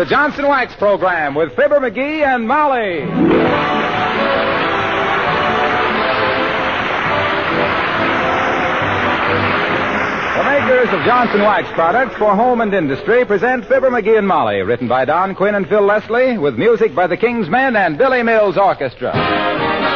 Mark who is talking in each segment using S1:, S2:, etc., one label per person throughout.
S1: the Johnson Wax Program with Fibber McGee and Molly. The makers of Johnson Wax products for home and industry present Fibber McGee and Molly, written by Don Quinn and Phil Leslie, with music by the King's Men and Billy Mills Orchestra.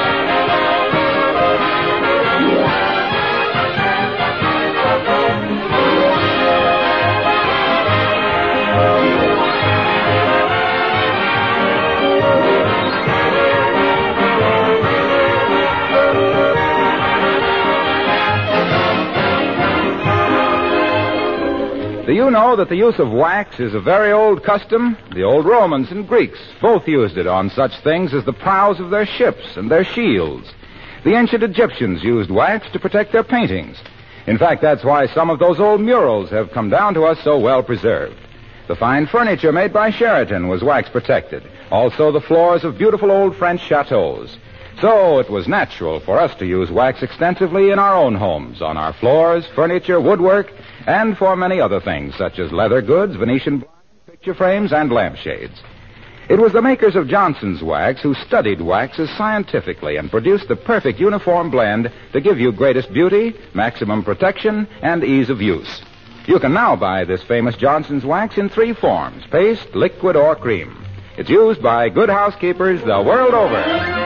S1: Do you know that the use of wax is a very old custom? The old Romans and Greeks both used it on such things as the prows of their ships and their shields. The ancient Egyptians used wax to protect their paintings. In fact, that's why some of those old murals have come down to us so well preserved. The fine furniture made by Sheraton was wax protected. Also the floors of beautiful old French chateaux. So it was natural for us to use wax extensively in our own homes, on our floors, furniture, woodwork, and for many other things, such as leather goods, Venetian blinds, picture frames, and lampshades. It was the makers of Johnson's Wax who studied waxes scientifically and produced the perfect uniform blend to give you greatest beauty, maximum protection, and ease of use. You can now buy this famous Johnson's Wax in 3 forms, paste, liquid, or cream. It's used by good housekeepers the world over.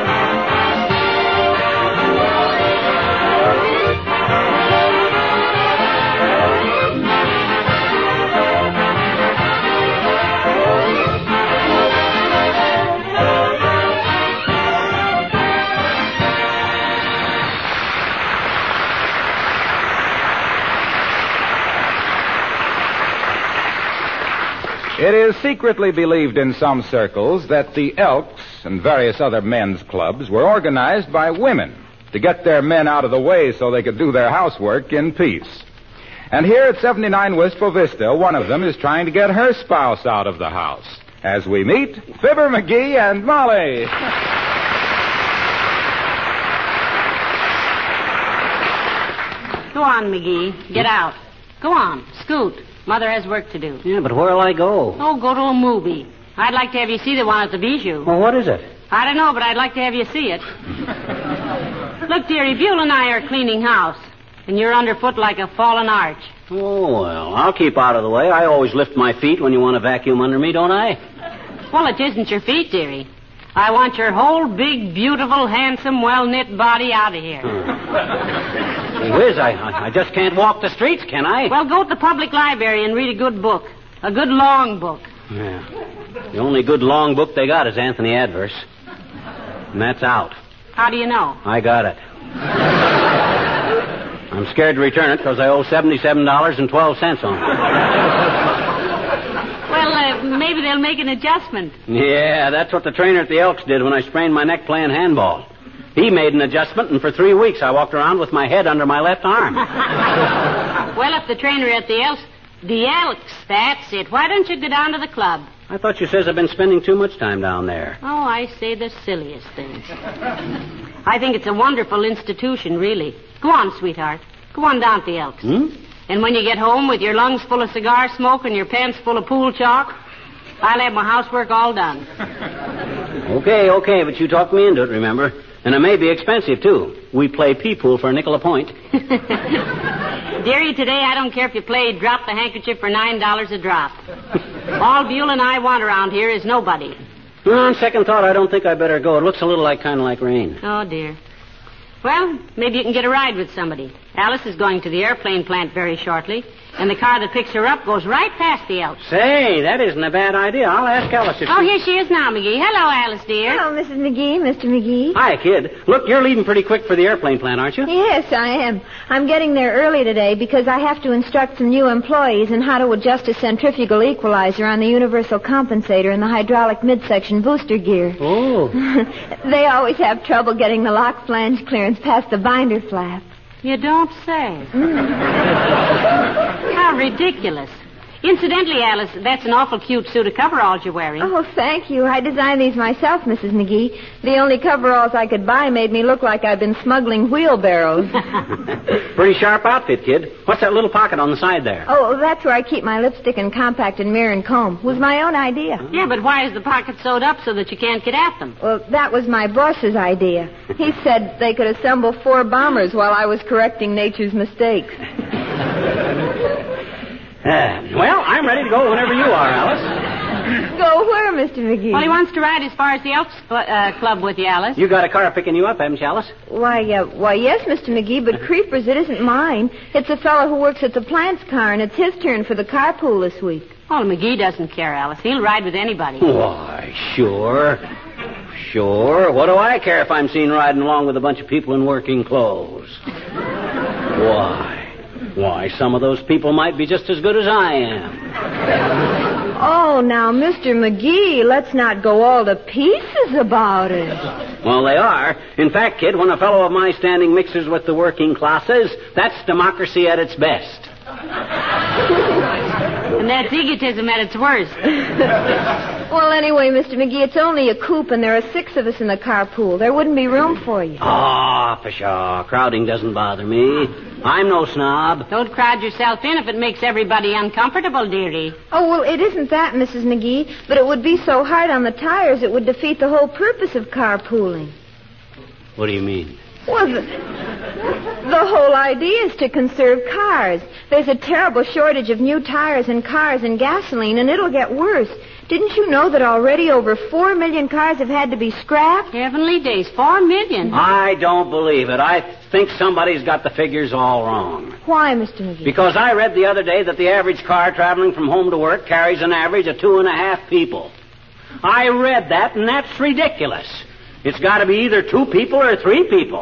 S1: It is secretly believed in some circles that the Elks and various other men's clubs were organized by women to get their men out of the way so they could do their housework in peace. And here at 79 Wistful Vista, one of them is trying to get her spouse out of the house. As we meet, Fibber McGee and Molly.
S2: Go on, McGee. Get out. Go on. Scoot. Mother has work to do.
S3: Yeah, but where'll I go?
S2: Oh, go to a movie. I'd like to have you see the one at the Bijou.
S3: Well, what is it?
S2: I don't know, but I'd like to have you see it. Look, dearie, Buell and I are cleaning house, and you're underfoot like a fallen arch.
S3: Oh, well, I'll keep out of the way. I always lift my feet when you want to vacuum under me, don't I?
S2: Well, it isn't your feet, dearie. I want your whole big, beautiful, handsome, well-knit body out of here.
S3: Hey, Whiz, I just can't walk the streets, can I?
S2: Well, go to the public library and read a good book. A good long book.
S3: Yeah. The only good long book they got is Anthony Adverse. And that's out.
S2: How do you know?
S3: I got it. I'm scared to return it because I owe $77.12 on it.
S2: Well, maybe they'll make an adjustment.
S3: Yeah, that's what the trainer at the Elks did when I sprained my neck playing handball. He made an adjustment, and for 3 weeks I walked around with my head under my left arm.
S2: Well, if the trainer at the Elks, that's it. Why don't you go down to the club?
S3: I thought you says I've been spending too much time down there.
S2: Oh, I say the silliest things. I think it's a wonderful institution, really. Go on, sweetheart. Go on down to the Elks. And when you get home with your lungs full of cigar smoke and your pants full of pool chalk, I'll have my housework all done.
S3: Okay, but you talked me into it, remember? And it may be expensive, too. We play pea-pool for a nickel a point.
S2: Dearie, today I don't care if you play drop the handkerchief for $9 a drop. All Buell and I want around here is nobody.
S3: On second thought, I don't think I better go. It looks a little kind of like rain.
S2: Oh, dear. Well, maybe you can get a ride with somebody. Alice is going to the airplane plant very shortly, and the car that picks her up goes right past the Elks.
S3: Say, that isn't a bad idea. I'll ask Alice if
S2: Oh, here she is now, McGee. Hello, Alice, dear.
S4: Hello, Mrs. McGee, Mr. McGee.
S3: Hi, kid. Look, you're leaving pretty quick for the airplane plant, aren't you?
S4: Yes, I am. I'm getting there early today because I have to instruct some new employees in how to adjust a centrifugal equalizer on the universal compensator and the hydraulic midsection booster gear.
S3: Oh.
S4: They always have trouble getting the lock flange clearance past the binder flap.
S2: You don't say. How ridiculous. Incidentally, Alice, that's an awful cute suit of coveralls you're wearing.
S4: Oh, thank you. I designed these myself, Mrs. McGee. The only coveralls I could buy made me look like I'd been smuggling wheelbarrows.
S3: Pretty sharp outfit, kid. What's that little pocket on the side there?
S4: Oh, that's where I keep my lipstick and compact and mirror and comb. It was my own idea.
S2: Yeah, but why is the pocket sewed up so that you can't get at them?
S4: Well, that was my boss's idea. He said they could assemble 4 bombers while I was correcting nature's mistakes.
S3: Well, I'm ready to go whenever you are, Alice.
S4: Go where, Mr. McGee?
S2: Well, he wants to ride as far as the Elks Club with you, Alice.
S3: You got a car picking you up, haven't you, Alice?
S4: Why, yes, Mr. McGee, but creepers, it isn't mine. It's a fellow who works at the plant's car, and it's his turn for the carpool this week.
S2: Oh, McGee doesn't care, Alice. He'll ride with anybody.
S3: Why, sure. Sure. What do I care if I'm seen riding along with a bunch of people in working clothes? Why, some of those people might be just as good as I am.
S4: Oh, now, Mr. McGee, let's not go all to pieces about it.
S3: Well, they are. In fact, kid, when a fellow of my standing mixes with the working classes, that's democracy at its best.
S2: And that's egotism at its worst.
S4: Well, anyway, Mr. McGee, it's only a coupe, and there are 6 of us in the carpool. There wouldn't be room for you.
S3: Ah, pshaw. Crowding doesn't bother me. I'm no snob.
S2: Don't crowd yourself in if it makes everybody uncomfortable, dearie.
S4: Oh, well, it isn't that, Mrs. McGee, but it would be so hard on the tires it would defeat the whole purpose of carpooling.
S3: What do you mean?
S4: Well, the whole idea is to conserve cars. There's a terrible shortage of new tires and cars and gasoline, and it'll get worse. Didn't you know that already over 4 million cars have had to be scrapped?
S2: Heavenly days, 4 million.
S3: I don't believe it. I think somebody's got the figures all wrong.
S4: Why, Mr. McGee?
S3: Because I read the other day that the average car traveling from home to work carries an average of 2.5 people. I read that, and that's ridiculous. It's got to be either 2 people or 3 people.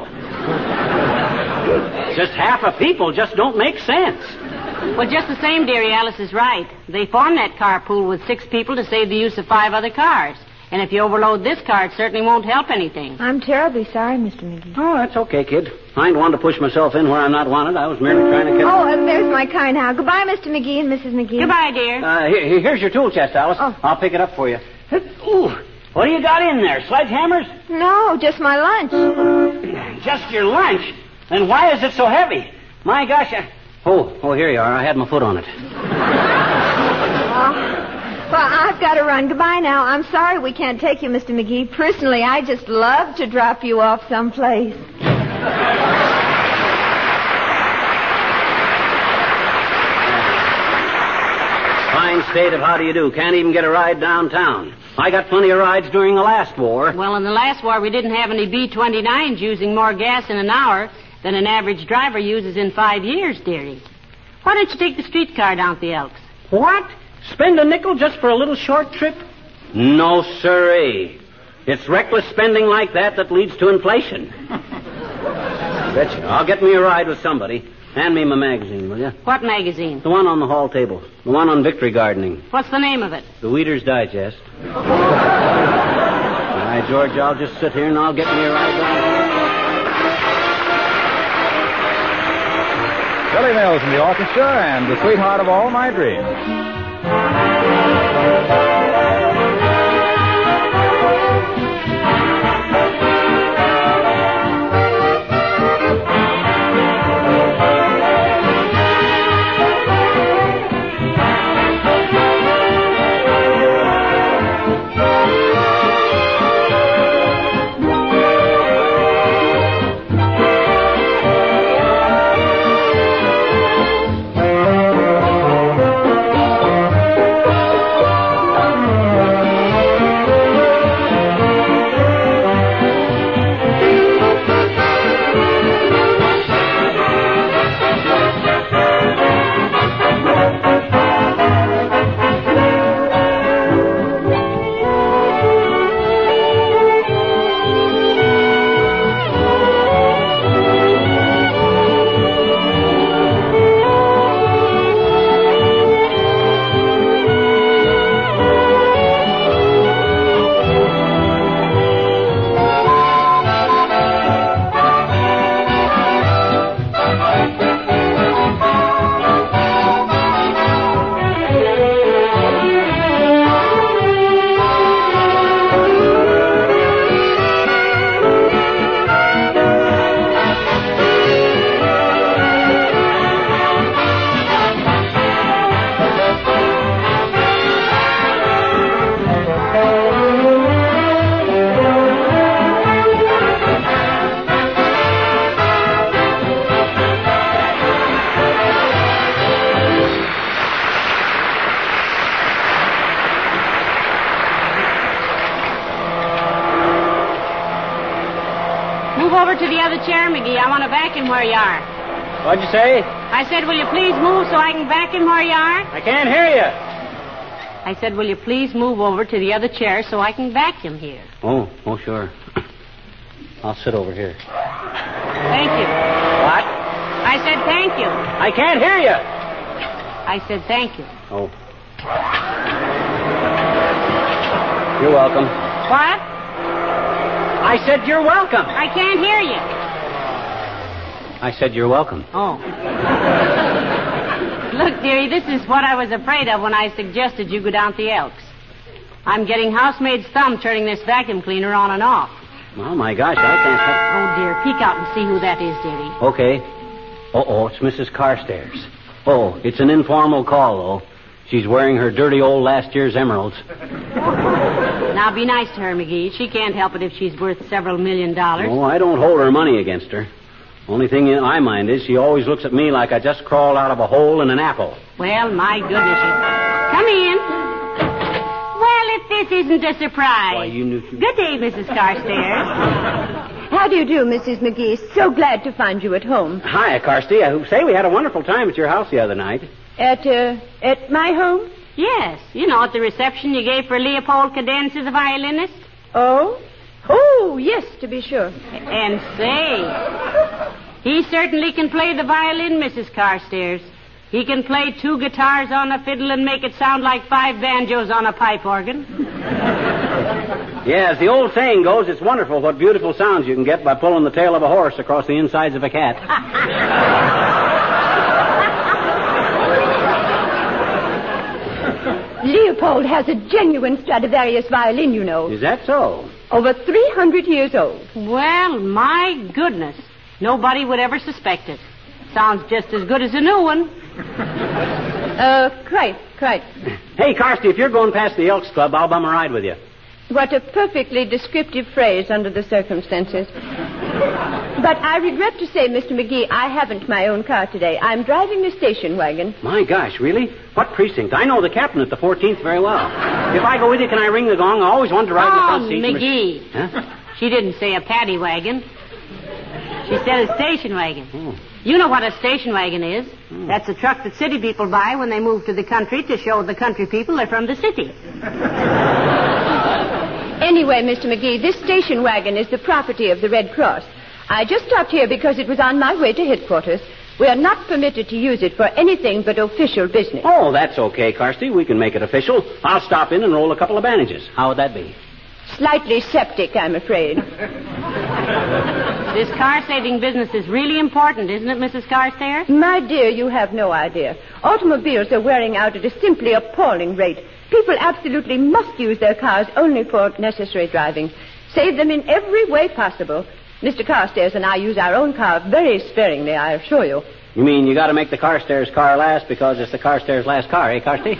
S3: Just half a people just don't make sense.
S2: Well, just the same, dearie, Alice is right. They formed that carpool with 6 people to save the use of 5 other cars. And if you overload this car, it certainly won't help anything.
S4: I'm terribly sorry, Mr. McGee.
S3: Oh, that's okay, kid. I ain't one to push myself in where I'm not wanted. I was merely trying to get...
S4: Oh, and there's my car now. Goodbye, Mr. McGee and Mrs. McGee.
S2: Goodbye, dear.
S3: Here's your tool chest, Alice.
S4: Oh.
S3: I'll pick it up for you. Ooh, what do you got in there? Sledgehammers?
S4: No, just my lunch.
S3: Just your lunch? Then why is it so heavy? My gosh, Oh, here you are. I had my foot on it.
S4: Well, I've got to run. Goodbye now. I'm sorry we can't take you, Mr. McGee. Personally, I just love to drop you off someplace.
S3: Fine state of how do you do. Can't even get a ride downtown. I got plenty of rides during the last war.
S2: Well, in the last war, we didn't have any B-29s using more gas in an hour than an average driver uses in 5 years, dearie. Why don't you take the streetcar down to the Elks?
S3: What? Spend a nickel just for a little short trip? No, sirree. It's reckless spending like that leads to inflation. Betcha. I'll get me a ride with somebody. Hand me my magazine, will you?
S2: What magazine?
S3: The one on the hall table. The one on victory gardening.
S2: What's the name of it?
S3: The Weeder's Digest. All right, George, I'll just sit here and I'll get me a ride down.
S1: Billy Mills in the orchestra and the sweetheart of all my dreams.
S2: over to the other chair, McGee. I want to vacuum where you are.
S3: What'd you say?
S2: I said, will you please move so I can vacuum where you are?
S3: I can't hear you.
S2: I said, will you please move over to the other chair so I can vacuum here?
S3: Oh, sure. I'll sit over here.
S2: Thank you.
S3: What?
S2: I said thank you.
S3: I can't hear you.
S2: I said thank you.
S3: Oh. You're welcome.
S2: What?
S3: I said you're welcome.
S2: I can't hear you.
S3: I said you're welcome.
S2: Oh. Look, dearie, this is what I was afraid of when I suggested you go down to the Elks. I'm getting housemaid's thumb turning this vacuum cleaner on and off.
S3: Oh, my gosh, I can't...
S2: Oh, dear, peek out and see who that is, dearie.
S3: Okay. It's Mrs. Carstairs. Oh, it's an informal call, though. She's wearing her dirty old last year's emeralds.
S2: Now, be nice to her, McGee. She can't help it if she's worth several $1 million.
S3: Oh, I don't hold her money against her. Only thing in my mind is she always looks at me like I just crawled out of a hole in an apple.
S2: Well, my goodness. Come in. Well, if this isn't a surprise.
S3: Why, you knew...
S2: Good day, Mrs. Carstairs.
S4: How do you do, Mrs. McGee? So glad to find you at home.
S3: Hi, Carsty. I say we had a wonderful time at your house the other night.
S4: At my home?
S2: Yes. You know, at the reception you gave for Leopold Cadenza, the violinist.
S4: Oh? Oh, yes, to be sure.
S2: And say, he certainly can play the violin, Mrs. Carstairs. He can play 2 guitars on a fiddle and make it sound like 5 banjos on a pipe organ.
S3: Yeah, as the old saying goes, it's wonderful what beautiful sounds you can get by pulling the tail of a horse across the insides of a cat.
S4: Leopold has a genuine Stradivarius violin, you know.
S3: Is that so?
S4: Over 300 years old.
S2: Well, my goodness. Nobody would ever suspect it. Sounds just as good as a new one.
S4: Quite.
S3: Hey, Carsty, if you're going past the Elks Club, I'll bum a ride with you.
S4: What a perfectly descriptive phrase under the circumstances. But I regret to say, Mr. McGee, I haven't my own car today. I'm driving the station wagon.
S3: My gosh, really? What precinct? I know the captain at the 14th very well. If I go with you, can I ring the gong? I always wanted to ride in the front seat.
S2: McGee.
S3: Huh?
S2: She didn't say a paddy wagon. She said a station wagon.
S3: Oh.
S2: You know what a station wagon is. That's a truck that city people buy when they move to the country to show the country people they're from the city.
S4: Anyway, Mr. McGee, this station wagon is the property of the Red Cross. I just stopped here because it was on my way to headquarters. We are not permitted to use it for anything but official business.
S3: Oh, that's okay, Carsty. We can make it official. I'll stop in and roll a couple of bandages. How would that be?
S4: Slightly septic, I'm afraid.
S2: This car-saving business is really important, isn't it, Mrs. Carstairs?
S4: My dear, you have no idea. Automobiles are wearing out at a simply appalling rate. People absolutely must use their cars only for necessary driving. Save them in every way possible. Mr. Carstairs and I use our own car very sparingly, I assure you.
S3: You mean you got to make the Carstairs car last because it's the Carstairs' last car, eh, Carsty?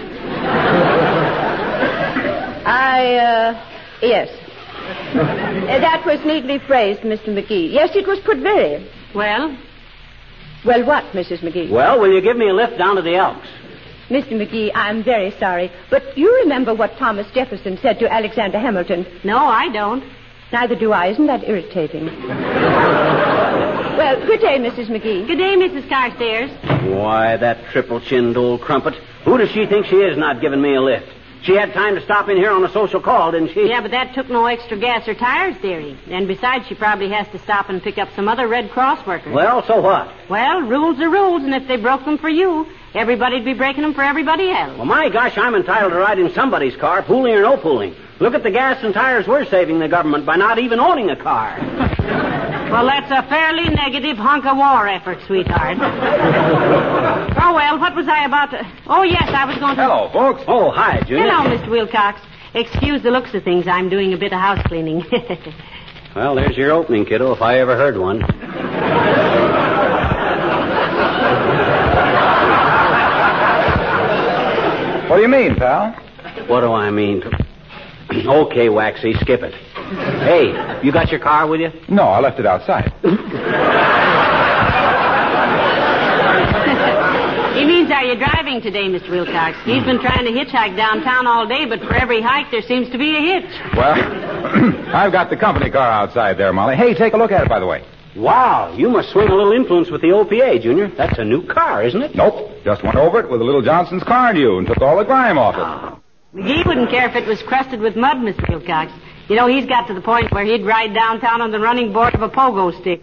S4: Yes. That was neatly phrased, Mr. McGee. Yes, it was put very.
S2: Well?
S4: Well, what, Mrs. McGee?
S3: Well, will you give me a lift down to the Elks?
S4: Mr. McGee, I'm very sorry, but you remember what Thomas Jefferson said to Alexander Hamilton?
S2: No, I don't.
S4: Neither do I. Isn't that irritating? Well, good day, Mrs. McGee.
S2: Good day, Mrs. Carstairs.
S3: Why, that triple-chinned old crumpet. Who does she think she is not giving me a lift? She had time to stop in here on a social call, didn't she?
S2: Yeah, but that took no extra gas or tires, dearie. And besides, she probably has to stop and pick up some other Red Cross workers.
S3: Well, so what?
S2: Well, rules are rules, and if they broke them for you, everybody'd be breaking them for everybody else.
S3: Well, my gosh, I'm entitled to ride in somebody's car, pooling or no pooling. Look at the gas and tires we're saving the government by not even owning a car.
S2: Well, that's a fairly negative hunk of war effort, sweetheart. Oh, well, what was I about to... Oh, yes, I was going to...
S1: Hello, folks.
S3: Oh, hi, Junior.
S2: Hello, Mr. Wilcox. Excuse the looks of things. I'm doing a bit of house cleaning.
S3: Well, there's your opening, kiddo, if I ever heard one.
S1: What do you mean, pal?
S3: What do I mean? Okay, Waxy, skip it. Hey, you got your car with you?
S1: No, I left it outside.
S2: He means, are you driving today, Mr. Wilcox? He's been trying to hitchhike downtown all day, but for every hike there seems to be a hitch.
S1: Well, I've got the company car outside there, Molly. Hey, take a look at it, by the way.
S3: Wow, you must swing a little influence with the OPA, Junior. That's a new car, isn't it?
S1: Nope. Just went over it with a little Johnson's car new and took all the grime off it.
S2: McGee wouldn't care if it was crusted with mud, Mr. Wilcox. You know, he's got to the point where he'd ride downtown on the running board of a pogo stick.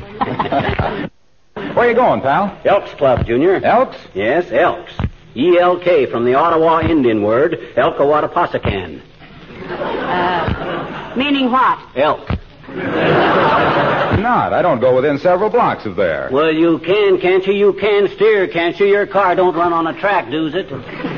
S1: Where you going, pal?
S3: Elks Club, Junior.
S1: Elks?
S3: Yes, Elks. E-L-K from the Ottawa Indian word, Elkawattaposacan.
S2: Meaning what?
S3: Elk.
S1: Not. I don't go within several blocks of there.
S3: Well, you can, can't you? You can steer, can't you? Your car don't run on a track, does it?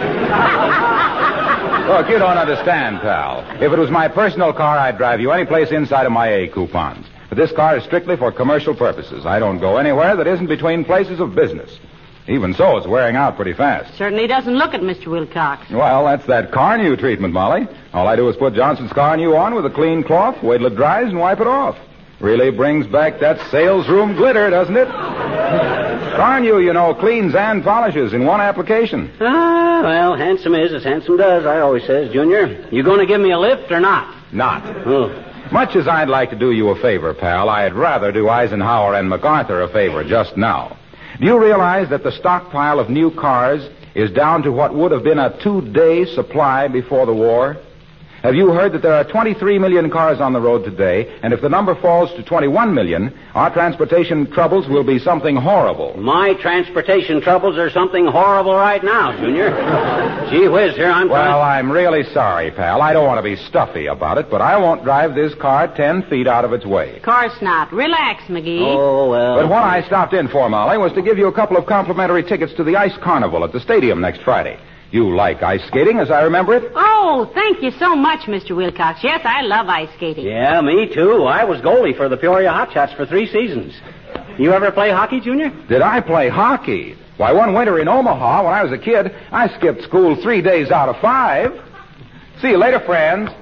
S1: Look, you don't understand, pal. If it was my personal car, I'd drive you any place inside of my A coupons. But this car is strictly for commercial purposes. I don't go anywhere that isn't between places of business. Even so, it's wearing out pretty fast.
S2: Certainly doesn't look it, Mr. Wilcox.
S1: Well, that's that car new treatment, Molly. All I do is put Johnson's car new on with a clean cloth, wait till it dries, and wipe it off. Really brings back that sales room glitter, doesn't it? Car new, you know, cleans and polishes in one application.
S3: Ah, well, handsome is as handsome does, I always says, Junior. You going to give me a lift or not?
S1: Not.
S3: Oh.
S1: Much as I'd like to do you a favor, pal, I'd rather do Eisenhower and MacArthur a favor just now. Do you realize that the stockpile of new cars is down to what would have been a 2-day supply before the war? Have you heard that there are 23 million cars on the road today, and if the number falls to 21 million, our transportation troubles will be something horrible?
S3: My transportation troubles are something horrible right now, Junior. Gee whiz, here I'm...
S1: Well, I'm really sorry, pal. I don't want to be stuffy about it, but I won't drive this car 10 feet out of its way.
S2: Of course not. Relax, McGee.
S3: Oh, well...
S1: But what I stopped in for, Molly, was to give you a couple of complimentary tickets to the Ice Carnival at the stadium next Friday. You like ice skating, as I remember it?
S2: Oh, thank you so much, Mr. Wilcox. Yes, I love ice skating.
S3: Yeah, me too. I was goalie for the Peoria Hotshots for 3 seasons. You ever play hockey, Junior?
S1: Did I play hockey? Why, one winter in Omaha, when I was a kid, I skipped school 3 days out of 5. See you later, friends.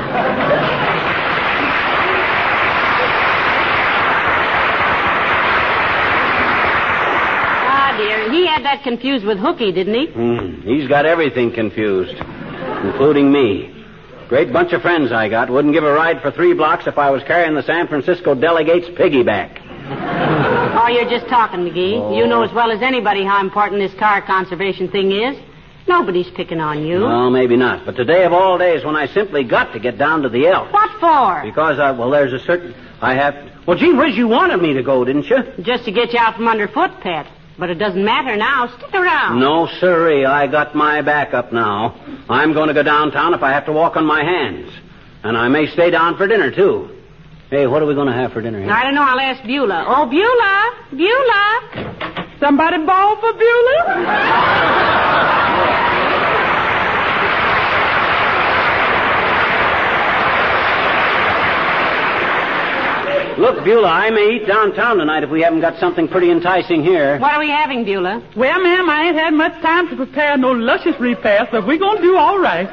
S2: He had that confused with hooky, didn't he?
S3: He's got everything confused, including me. Great bunch of friends I got. Wouldn't give a ride for 3 blocks if I was carrying the San Francisco delegate's piggyback.
S2: Oh, you're just talking, McGee. Oh. You know as well as anybody how important this car conservation thing is. Nobody's picking on you.
S3: Well, maybe not. But today of all days when I simply got to get down to the Elk.
S2: What for?
S3: Because, there's a certain... I have... Well, gee whiz, you wanted me to go, didn't you?
S2: Just to get you out from underfoot, Pet. But it doesn't matter now. Stick around.
S3: No, sirree. I got my back up now. I'm going to go downtown if I have to walk on my hands. And I may stay down for dinner, too. Hey, what are we going to have for dinner here?
S2: I don't know. I'll ask Beulah. Oh, Beulah! Beulah! Somebody bawl for Beulah?
S3: Look, Beulah, I may eat downtown tonight if we haven't got something pretty enticing here.
S2: What are we having, Beulah?
S5: Well, ma'am, I ain't had much time to prepare no luscious repast, but we're going to do all right.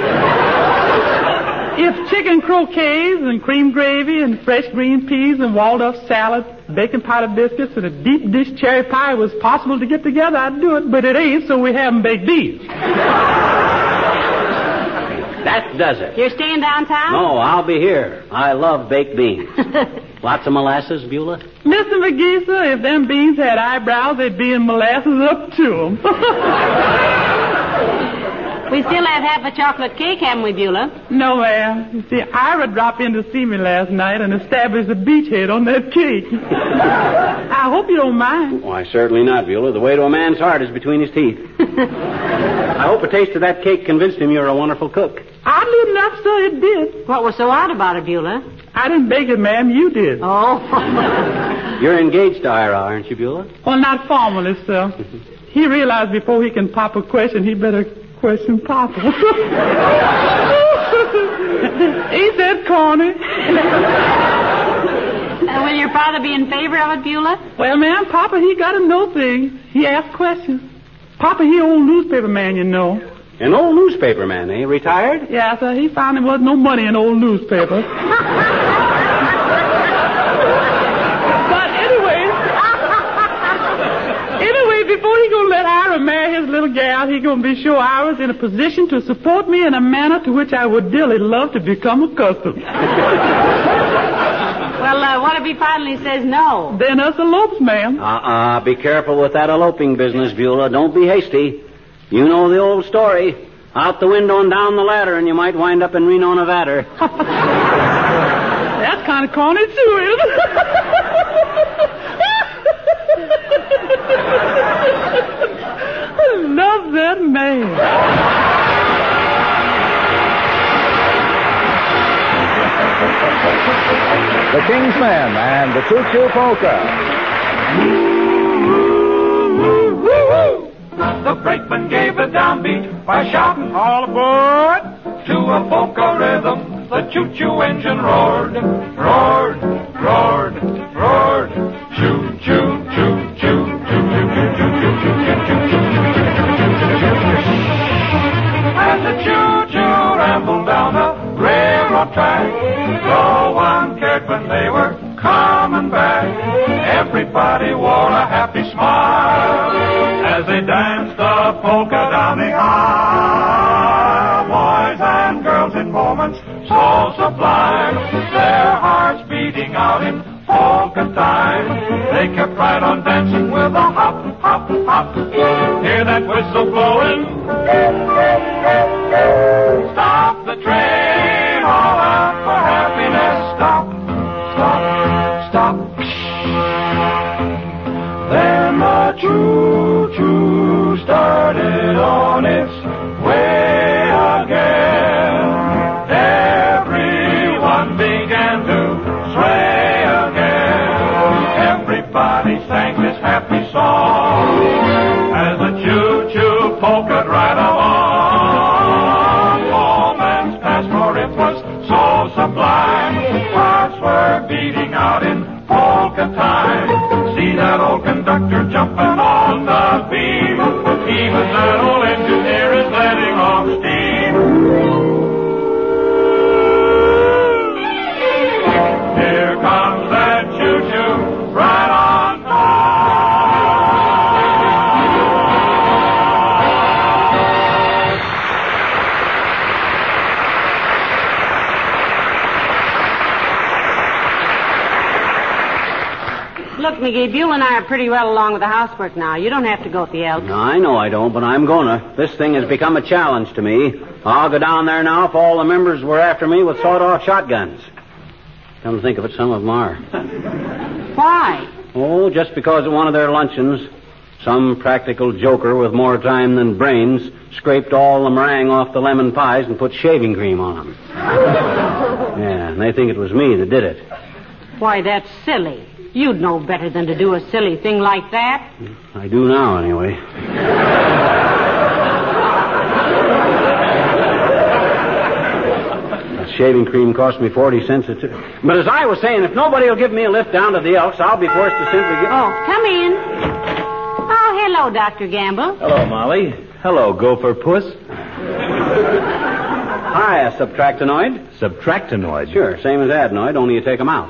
S5: If chicken croquets and cream gravy and fresh green peas and Waldorf salad, bacon powder biscuits, and a deep dish cherry pie was possible to get together, I'd do it, but it ain't, so we haven't baked these.
S3: That does it.
S2: You're staying downtown?
S3: No, I'll be here. I love baked beans. Lots of molasses, Beulah?
S5: Mr. McGee, sir, if them beans had eyebrows, they'd be in molasses up to them.
S2: We still have half a chocolate cake, haven't we, Beulah?
S5: No, ma'am. You see, Ira dropped in to see me last night and established a beachhead on that cake. I hope you don't mind.
S3: Why, certainly not, Beulah. The way to a man's heart is between his teeth. I hope a taste of that cake convinced him you're a wonderful cook.
S5: Oddly enough, sir, it did.
S2: What was so odd about it, Beulah?
S5: I didn't bake it, ma'am. You did.
S2: Oh.
S3: You're engaged to Ira, aren't you, Beulah?
S5: Well, not formally, sir. He realized before he can pop a question, he better question Papa. Ain't that corny?
S2: Will your father be in favor of it, Beulah?
S5: Well, ma'am, Papa, he got to know things. He asks questions. Papa, he old newspaper man, you know.
S3: An old newspaper man, eh? Retired?
S5: Yeah, sir. He found there wasn't no money in old newspapers. But anyway, before he gonna let Ira marry his little gal, he gonna be sure Ira's in a position to support me in a manner to which I would dearly love to become accustomed.
S2: Well, what if he finally says no?
S5: Then us elopes, ma'am.
S3: Be careful with that eloping business, Beulah. Don't be hasty. You know the old story. Out the window and down the ladder, and you might wind up in Reno, Nevada.
S5: That's kind of corny, too, isn't it? I love that man.
S1: The King's Men and the Choo-Choo Polka.
S6: The brakeman gave a downbeat by shouting, all aboard! To a polka rhythm, the choo-choo engine roared, roared, roared, roared. Choo, choo, choo, choo, choo, choo, choo, choo, choo, choo, choo, choo, choo. As the choo-choo rambled down the railroad track, no one cared when they were coming back. Everybody wore a happy smile as they danced the polka down the aisle. Boys and girls in moments so sublime, their hearts beating out in polka time. They kept right on dancing with a hop, hop, hop. Hear that whistle blowing? Stop the train, all out for happiness. Stop, stop, stop. Then the choo-choo started on its way again. Everyone began to sway again. Everybody sang this happy song as the choo-choo polkaed right along. Moments passed, for it was so sublime. Hearts were beating out in polka time. See that old conductor jumping on the beam. Even that old engineer is letting off steam. Here comes that choo-choo right on time.
S2: Look, McGee, Beulah and I are pretty well along with the housework now. You don't have to go at the Elks.
S3: No, I know I don't, but I'm gonna. This thing has become a challenge to me. I'll go down there now if all the members were after me with sawed-off shotguns. Come to think of it, some of them are.
S2: Why?
S3: Oh, just because at one of their luncheons, some practical joker with more time than brains scraped all the meringue off the lemon pies and put shaving cream on them. Yeah, and they think it was me that did it.
S2: Why, that's silly. You'd know better than to do a silly thing like that.
S3: I do now, anyway. That shaving cream cost me 40 cents a tube. But as I was saying, if nobody will give me a lift down to the Elks, I'll be forced to simply get...
S2: Oh, come in. Oh, hello, Dr. Gamble.
S7: Hello, Molly. Hello, Gopher Puss.
S3: Hi, subtractinoid.
S7: Subtractinoid?
S3: Sure, same as adenoid, only you take them out.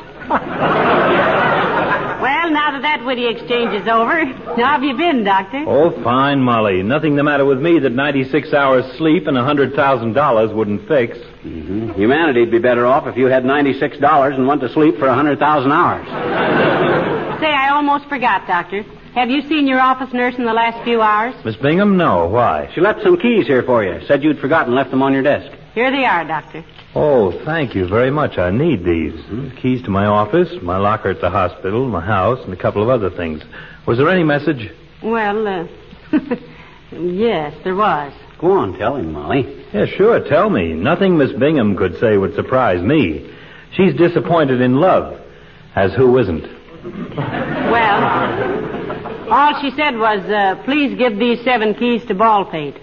S2: Well, now that witty exchange is over, how have you been, Doctor?
S7: Oh, fine, Molly. Nothing the matter with me that 96 hours sleep and $100,000 wouldn't fix.
S3: Mm-hmm. Humanity'd be better off if you had $96 and went to sleep for 100,000 hours.
S2: Say, I almost forgot, Doctor. Have you seen your office nurse in the last few hours?
S7: Miss Bingham, no. Why?
S3: She left some keys here for you. Said you'd forgotten, left them on your desk.
S2: Here they are, Doctor.
S7: Oh, thank you very much. I need these. Keys to my office, my locker at the hospital, my house, and a couple of other things. Was there any message?
S2: Well, yes, there was.
S3: Go on, tell him, Molly.
S7: Yeah, sure, tell me. Nothing Miss Bingham could say would surprise me. She's disappointed in love. As who isn't?
S2: Well, all she said was, please give these 7 keys to Baldpate.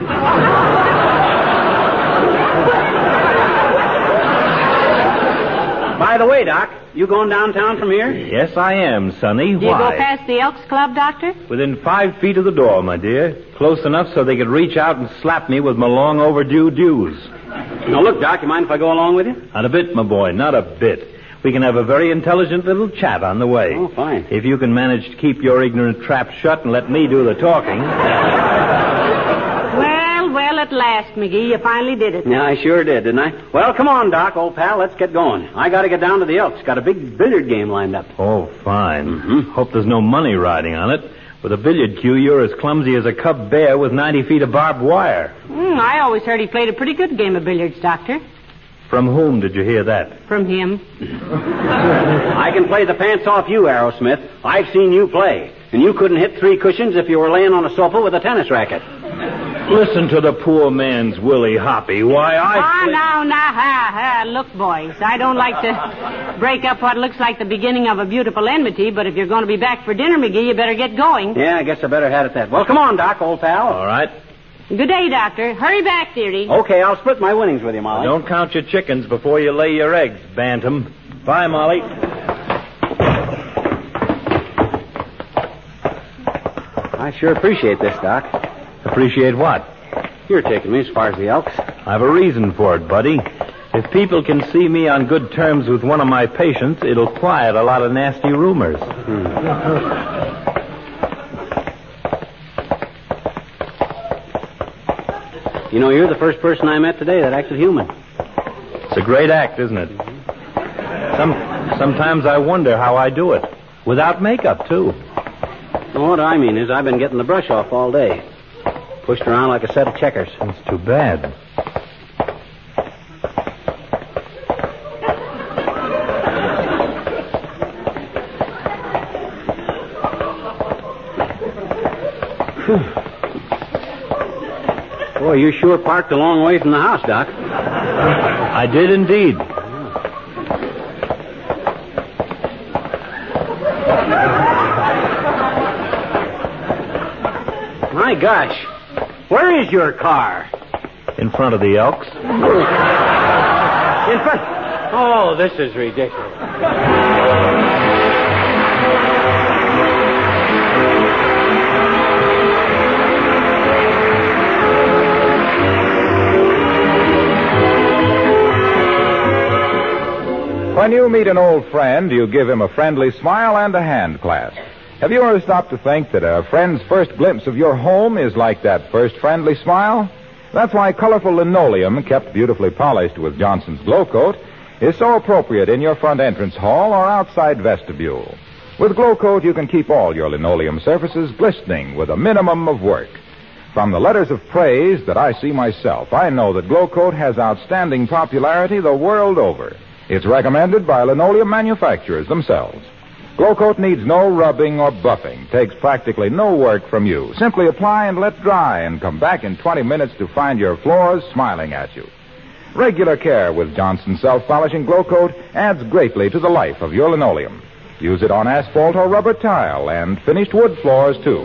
S3: By the way, Doc, you going downtown from here?
S7: Yes, I am, Sonny.
S2: Did you go past the Elks Club, Doctor?
S7: Within 5 feet of the door, my dear. Close enough so they could reach out and slap me with my long overdue dues.
S3: Now, look, Doc, you mind if I go along with you?
S7: Not a bit, my boy, not a bit. We can have a very intelligent little chat on the way.
S3: Oh, fine.
S7: If you can manage to keep your ignorant trap shut and let me do the talking.
S2: Well, at last, McGee. You finally did it.
S3: Yeah, I sure did, didn't I? Well, come on, Doc, old pal. Let's get going. I got to get down to the Elks. Got a big billiard game lined up.
S7: Oh, fine. Hope there's no money riding on it. With a billiard cue, you're as clumsy as a cub bear with 90 feet of barbed wire.
S2: I always heard he played a pretty good game of billiards, Doctor.
S7: From whom did you hear that?
S2: From him.
S3: I can play the pants off you, Aerosmith. I've seen you play. And you couldn't hit 3 cushions if you were laying on a sofa with a tennis racket.
S7: Listen to the poor man's Willie Hoppy. Why,
S2: Now. Look, boys, I don't like to break up what looks like the beginning of a beautiful enmity, but if you're going to be back for dinner, McGee, you better get going.
S3: Yeah, I guess I better head at that. Well, come on, Doc, old pal.
S7: All right.
S2: Good day, Doctor. Hurry back, dearie.
S3: Okay, I'll split my winnings with you, Molly.
S7: Don't count your chickens before you lay your eggs, Bantam. Bye, Molly.
S3: I sure appreciate this, Doc.
S7: Appreciate what?
S3: You're taking me as far as the Elks.
S7: I've a reason for it, buddy. If people can see me on good terms with one of my patients, it'll quiet a lot of nasty rumors.
S3: You know, you're the first person I met today that acted human.
S7: It's a great act, isn't it? Sometimes I wonder how I do it. Without makeup, too.
S3: Well, what I mean is I've been getting the brush off all day. Pushed around like a set of checkers.
S7: That's too bad.
S3: Boy, you sure parked a long way from the house, Doc.
S7: I did indeed.
S3: My gosh. Where is your car?
S7: In front of the Elks.
S3: In front. Oh, this is ridiculous.
S1: When you meet an old friend, you give him a friendly smile and a hand clasp. Have you ever stopped to think that a friend's first glimpse of your home is like that first friendly smile? That's why colorful linoleum, kept beautifully polished with Johnson's Glow Coat, is so appropriate in your front entrance hall or outside vestibule. With Glow Coat, you can keep all your linoleum surfaces glistening with a minimum of work. From the letters of praise that I see myself, I know that Glow Coat has outstanding popularity the world over. It's recommended by linoleum manufacturers themselves. Glow Coat needs no rubbing or buffing, takes practically no work from you. Simply apply and let dry and come back in 20 minutes to find your floors smiling at you. Regular care with Johnson's self-polishing Glow Coat adds greatly to the life of your linoleum. Use it on asphalt or rubber tile and finished wood floors, too.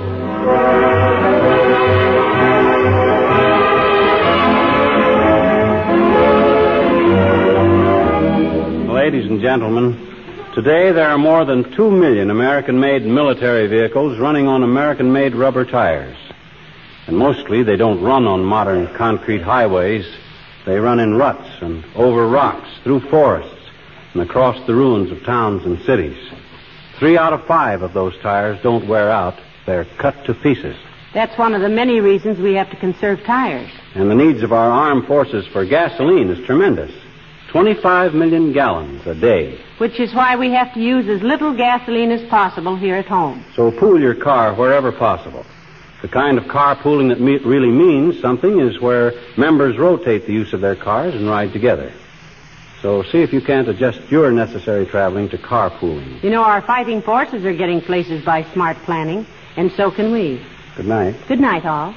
S3: Ladies and gentlemen, today there are more than 2 million American-made military vehicles running on American-made rubber tires. And mostly they don't run on modern concrete highways. They run in ruts and over rocks, through forests, and across the ruins of towns and cities. 3 out of 5 of those tires don't wear out. They're cut to pieces.
S2: That's one of the many reasons we have to conserve tires.
S3: And the needs of our armed forces for gasoline is tremendous. 25 million gallons a day.
S2: Which is why we have to use as little gasoline as possible here at home.
S3: So pool your car wherever possible. The kind of carpooling that really means something is where members rotate the use of their cars and ride together. So see if you can't adjust your necessary traveling to carpooling.
S2: You know, our fighting forces are getting places by smart planning, and so can we.
S3: Good night.
S2: Good night, all.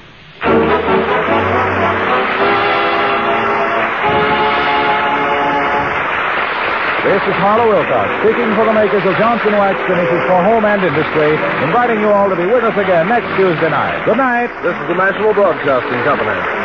S1: This is Harlow Wilcox, speaking for the makers of Johnson Wax Finishes for Home and Industry, inviting you all to be with us again next Tuesday night. Good night.
S8: This is the National Broadcasting Company.